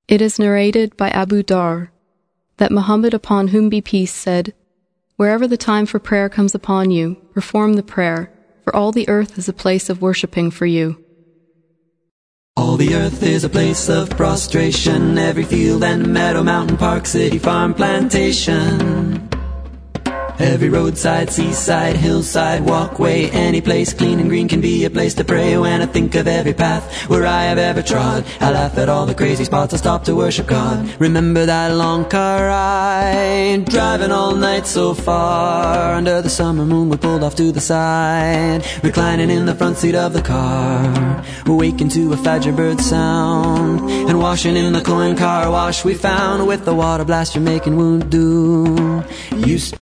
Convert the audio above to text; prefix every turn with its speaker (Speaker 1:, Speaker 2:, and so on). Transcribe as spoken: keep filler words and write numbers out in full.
Speaker 1: It is narrated by Abu Dhar that Muhammad, upon whom be peace, said, "Wherever the time for prayer comes upon you, perform the prayer, for all the earth is a place of worshipping for you."
Speaker 2: All the earth is a place of prostration, every field and meadow, mountain, park, city, farm, plantation. Every roadside, seaside, hillside, walkway, any place clean and green can be a place to pray. When I think of every path where I have ever trod, I laugh at all the crazy spots I stop to worship God. Remember that long car ride, driving all night so far. Under the summer moon we pulled off to the side, reclining in the front seat of the car, waking to a Fajr bird sound, and washing in the coin car wash we found, with the water blaster making wudu. Used